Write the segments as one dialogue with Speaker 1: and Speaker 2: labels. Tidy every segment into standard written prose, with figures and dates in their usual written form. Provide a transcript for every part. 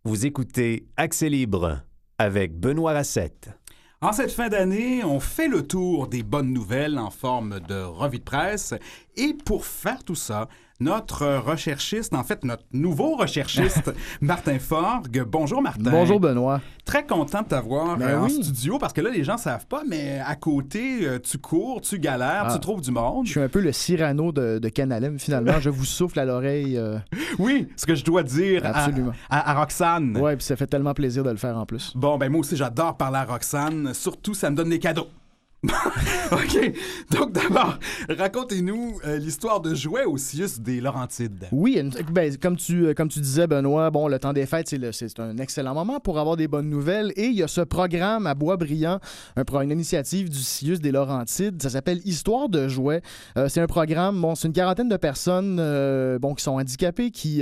Speaker 1: Vous écoutez Accès libre avec Benoît Racette.
Speaker 2: En cette fin d'année, on fait le tour des bonnes nouvelles en forme de revue de presse. Et pour faire tout ça, notre recherchiste, en fait, notre nouveau recherchiste, Martin Forgue. Bonjour, Martin.
Speaker 3: Bonjour, Benoît.
Speaker 2: Très content de t'avoir en
Speaker 3: oui.
Speaker 2: studio, parce que là, les gens ne savent pas, mais à côté, tu cours, tu galères, tu trouves du monde.
Speaker 3: Je suis un peu le Cyrano de Canal M, finalement. Je vous souffle à l'oreille.
Speaker 2: Oui, ce que je dois dire à Roxane.
Speaker 3: Oui, puis ça fait tellement plaisir de le faire en plus.
Speaker 2: Bon, ben moi aussi, j'adore parler à Roxane. Surtout, ça me donne des cadeaux. OK. Donc, d'abord, racontez-nous l'histoire de jouets au CIUS des Laurentides.
Speaker 3: Oui, comme tu disais, Benoît, bon, le temps des fêtes, c'est un excellent moment pour avoir des bonnes nouvelles. Et il y a ce programme à Boisbriand, une initiative du CIUS des Laurentides. Ça s'appelle Histoire de jouets. C'est un programme, bon, c'est une quarantaine de personnes qui sont handicapées, qui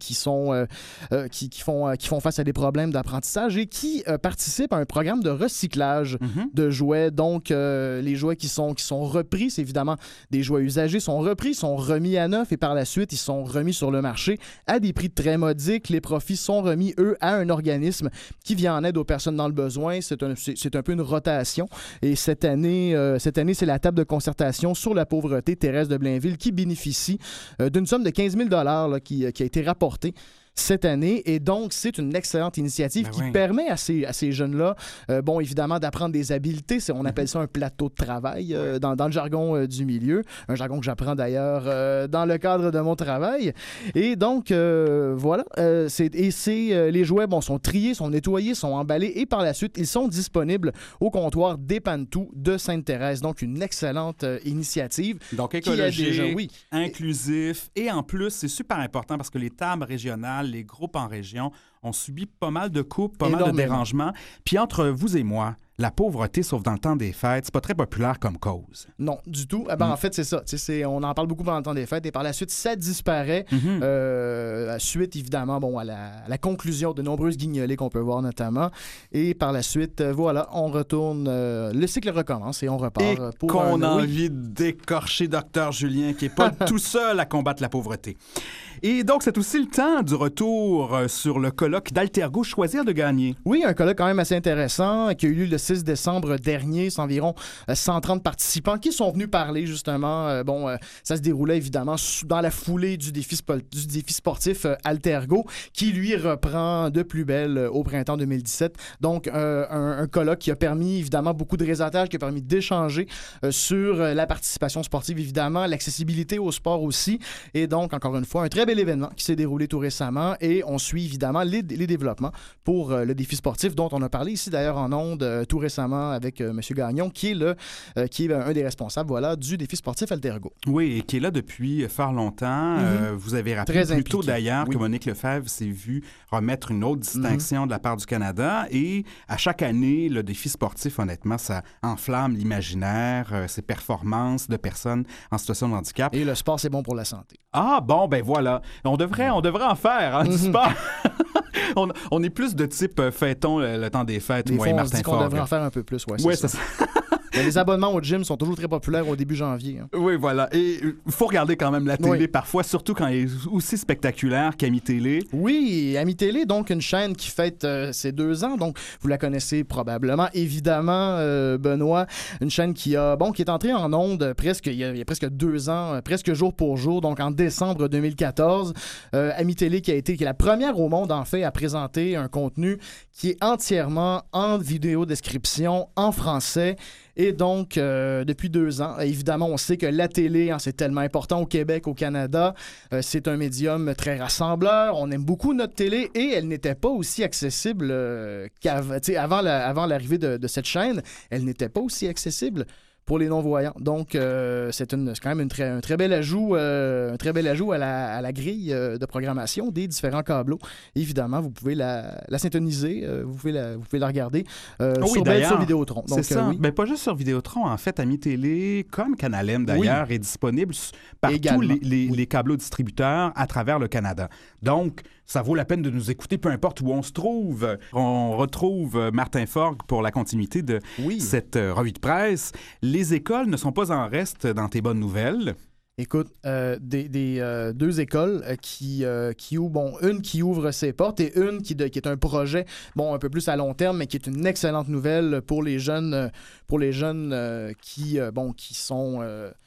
Speaker 3: font face à des problèmes d'apprentissage et qui participent à un programme de recyclage de jouets. Donc, les jouets qui sont repris, c'est évidemment des jouets usagés, sont repris, sont remis à neuf et par la suite, ils sont remis sur le marché à des prix très modiques. Les profits sont remis, eux, à un organisme qui vient en aide aux personnes dans le besoin. C'est un peu une rotation. Et cette année, c'est la table de concertation sur la pauvreté Thérèse de Blainville qui bénéficie d'une somme de 15 000 $ qui a été rapportée cette année. Et donc, c'est une excellente initiative qui permet à ces jeunes-là, évidemment, d'apprendre des habiletés. On appelle ça un plateau de travail dans le jargon du milieu. Un jargon que j'apprends d'ailleurs dans le cadre de mon travail. Et donc, voilà. Les jouets sont triés, sont nettoyés, sont emballés et par la suite, ils sont disponibles au comptoir d'Épantou de Sainte-Thérèse. Donc, une excellente initiative.
Speaker 2: Donc, écologique, inclusif. Et en plus, c'est super important parce que les tables régionales, les groupes en région ont subi pas mal de coupes, pas mal de dérangements. Puis entre vous et moi, la pauvreté, sauf dans le temps des fêtes, c'est pas très populaire comme cause.
Speaker 3: Non, du tout. En fait, c'est ça. On en parle beaucoup pendant le temps des fêtes et par la suite, ça disparaît. Suite, évidemment, à la conclusion de nombreuses guignolées qu'on peut voir notamment. Et par la suite, on retourne. Le cycle recommence et on repart.
Speaker 2: Et qu'on a envie de décorcher Dr Julien, qui n'est pas tout seul à combattre la pauvreté. Et donc, c'est aussi le temps du retour sur le colloque d'Altergo Choisir de gagner.
Speaker 3: Oui, un colloque quand même assez intéressant qui a eu lieu le 6 décembre dernier. C'est environ 130 participants qui sont venus parler, justement. Ça se déroulait évidemment dans la foulée du défi sportif Altergo, qui lui reprend de plus belle au printemps 2017. Donc, un colloque qui a permis évidemment beaucoup de réseautage, qui a permis d'échanger sur la participation sportive, évidemment, l'accessibilité au sport aussi. Et donc, encore une fois, un très bel événement qui s'est déroulé tout récemment et on suit évidemment les développements pour le défi sportif dont on a parlé ici d'ailleurs en ondes tout récemment avec M. Gagnon qui est un des responsables du défi sportif Altergo.
Speaker 2: Oui, et qui est là depuis fort longtemps. Vous avez rappelé plus tôt d'ailleurs que Monique Lefebvre s'est vue remettre une autre distinction de la part du Canada et à chaque année, le défi sportif, honnêtement, ça enflamme l'imaginaire, ses performances de personnes en situation de handicap.
Speaker 3: Et le sport, c'est bon pour la santé.
Speaker 2: Ah bon, ben voilà. On devrait en faire, du sport. on est plus de type fêtons le temps des fêtes, moi et Martin Forgue.
Speaker 3: On devrait en faire un peu plus, c'est ça. Les abonnements au gym sont toujours très populaires au début janvier.
Speaker 2: Oui, voilà. Et il faut regarder quand même la télé parfois, surtout quand elle est aussi spectaculaire qu'Ami Télé.
Speaker 3: Oui, Ami Télé, donc une chaîne qui fête ses 2 ans. Donc, vous la connaissez probablement, évidemment, Benoît. Une chaîne qui est entrée en ondes il y a presque 2 ans, presque jour pour jour, donc en décembre 2014. Ami Télé qui est la première au monde, en fait, à présenter un contenu qui est entièrement en vidéo description, en français. Et donc, depuis 2 ans, évidemment, on sait que la télé, c'est tellement important au Québec, au Canada. C'est un médium très rassembleur. On aime beaucoup notre télé et elle n'était pas aussi accessible avant l'arrivée de cette chaîne. Elle n'était pas aussi accessible pour les non-voyants. Donc, c'est quand même un très bel ajout à la grille de programmation des différents câbleaux. Évidemment, vous pouvez la syntoniser, vous pouvez la regarder sur Vidéotron.
Speaker 2: Donc, c'est ça. Ben, pas juste sur Vidéotron. En fait, Ami Télé, comme Canal M d'ailleurs, est disponible par tous les câbleaux distributeurs à travers le Canada. Donc, ça vaut la peine de nous écouter, peu importe où on se trouve. On retrouve Martin Forgue pour la continuité de cette revue de presse. Les écoles ne sont pas en reste dans tes bonnes nouvelles.
Speaker 3: Écoute, deux écoles qui ouvrent, une qui ouvre ses portes et une qui est un projet, un peu plus à long terme, mais qui est une excellente nouvelle pour les jeunes qui sont...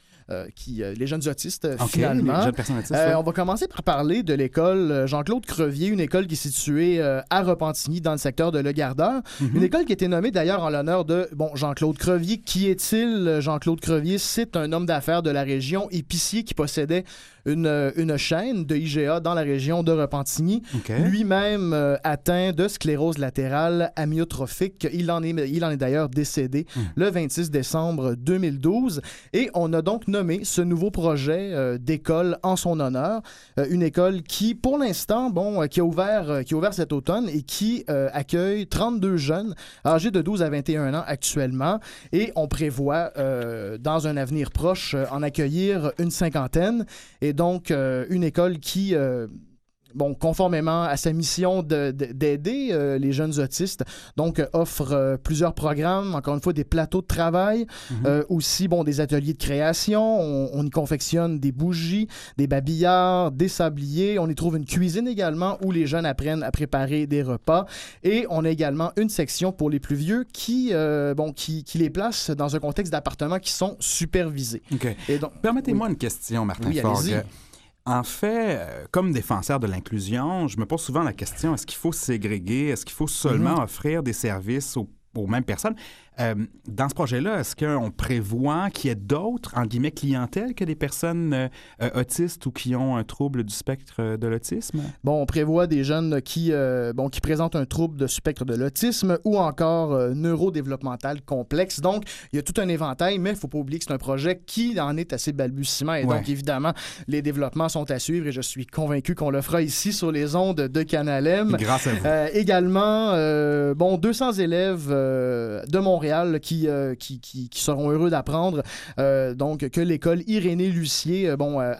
Speaker 3: les jeunes autistes, finalement.
Speaker 2: Les jeunes personnes autistes,
Speaker 3: On va commencer par parler de l'école Jean-Claude Crevier, une école qui est située à Repentigny, dans le secteur de Le Gardeur. Une école qui a été nommée d'ailleurs en l'honneur de Jean-Claude Crevier. Qui est-il, Jean-Claude Crevier? C'est un homme d'affaires de la région, épicier qui possédait une chaîne de IGA dans la région de Repentigny. Lui-même atteint de sclérose latérale amyotrophique. Il en est d'ailleurs décédé le 26 décembre 2012. Et on a donc nommé ce nouveau projet d'école en son honneur. Une école qui, pour l'instant, qui a ouvert cet automne et qui accueille 32 jeunes âgés de 12 à 21 ans actuellement. Et on prévoit, dans un avenir proche, en accueillir une cinquantaine. Et donc, une école qui... conformément à sa mission d'aider les jeunes autistes, donc offre plusieurs programmes, encore une fois, des plateaux de travail, aussi des ateliers de création, on y confectionne des bougies, des babillards, des sabliers, on y trouve une cuisine également où les jeunes apprennent à préparer des repas et on a également une section pour les plus vieux qui les place dans un contexte d'appartements qui sont supervisés.
Speaker 2: Et donc, permettez-moi une question, Martin Forgue. En fait, comme défenseur de l'inclusion, je me pose souvent la question, est-ce qu'il faut ségréguer? Est-ce qu'il faut seulement offrir des services aux mêmes personnes? Dans ce projet-là, est-ce qu'on prévoit qu'il y ait d'autres, en guillemets, clientèles que des personnes autistes ou qui ont un trouble du spectre de l'autisme?
Speaker 3: On prévoit des jeunes qui présentent un trouble de spectre de l'autisme ou encore neurodéveloppemental complexe. Donc, il y a tout un éventail, mais il ne faut pas oublier que c'est un projet qui en est assez balbutiement. Et donc, évidemment, les développements sont à suivre et je suis convaincu qu'on le fera ici sur les ondes de Canal M.
Speaker 2: Grâce à vous.
Speaker 3: Également, 200 élèves de Montréal qui seront heureux d'apprendre que l'école Irénée Lucier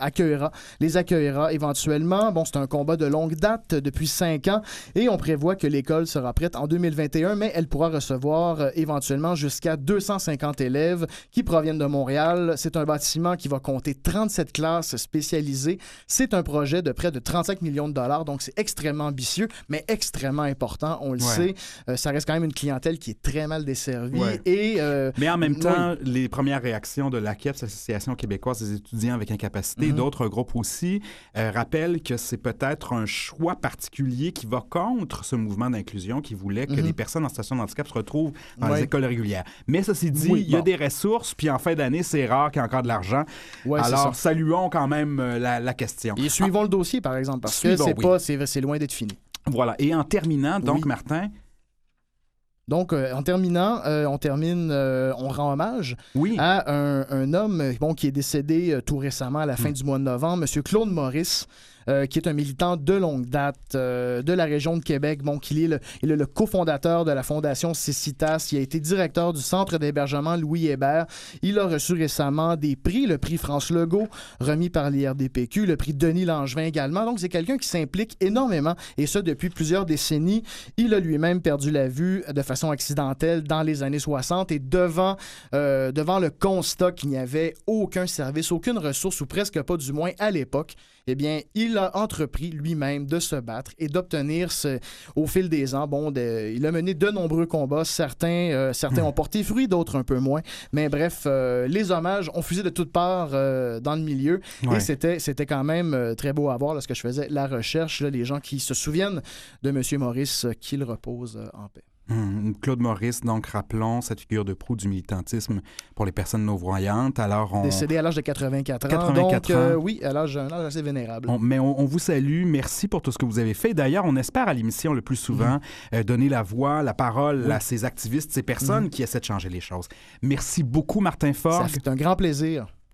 Speaker 3: les accueillera éventuellement. C'est un combat de longue date depuis 5 ans et on prévoit que l'école sera prête en 2021, mais elle pourra recevoir éventuellement jusqu'à 250 élèves qui proviennent de Montréal. C'est un bâtiment qui va compter 37 classes spécialisées. C'est un projet de près de 35 millions de dollars, donc c'est extrêmement ambitieux, mais extrêmement important, on le sait. Ça reste quand même une clientèle qui est très mal desservie.
Speaker 2: Mais en même temps, les premières réactions de l'AQEPS, l'Association québécoise des étudiants avec incapacité, d'autres groupes aussi, rappellent que c'est peut-être un choix particulier qui va contre ce mouvement d'inclusion qui voulait que les personnes en situation de handicap se retrouvent dans les écoles régulières. Mais ceci dit, il y a des ressources, puis en fin d'année, c'est rare qu'il y ait encore de l'argent. Alors, saluons quand même la question.
Speaker 3: Et suivons le dossier, par exemple, parce que c'est loin d'être fini.
Speaker 2: Voilà. Et en terminant, donc, Martin...
Speaker 3: Donc, en terminant, on rend hommage à un homme qui est décédé tout récemment à la fin du mois de novembre, M. Claude Maurice, qui est un militant de longue date de la région de Québec. Il est le cofondateur de la Fondation Cécitas. Il a été directeur du Centre d'hébergement Louis Hébert. Il a reçu récemment des prix, le prix France Legault, remis par l'IRDPQ, le prix Denis Langevin également. Donc, c'est quelqu'un qui s'implique énormément, et ça depuis plusieurs décennies. Il a lui-même perdu la vue de façon accidentelle dans les années 60 et devant le constat qu'il n'y avait aucun service, aucune ressource, ou presque pas du moins à l'époque, eh bien, il a entrepris lui-même de se battre et d'obtenir au fil des ans. Il a mené de nombreux combats. Certains ont porté fruit, d'autres un peu moins. Mais bref, les hommages ont fusé de toutes parts dans le milieu. Et c'était quand même très beau à voir lorsque je faisais la recherche. Les gens qui se souviennent de M. Maurice, qu'il repose en paix.
Speaker 2: Claude Maurice, donc rappelons cette figure de proue du militantisme pour les personnes non-voyantes.
Speaker 3: Décédé à l'âge de 84 ans. Donc, à l'âge assez vénérable.
Speaker 2: Mais on vous salue. Merci pour tout ce que vous avez fait. D'ailleurs, on espère à l'émission le plus souvent donner la voix, la parole à ces activistes, ces personnes qui essaient de changer les choses. Merci beaucoup, Martin Forgue.
Speaker 3: Ça fait un grand plaisir.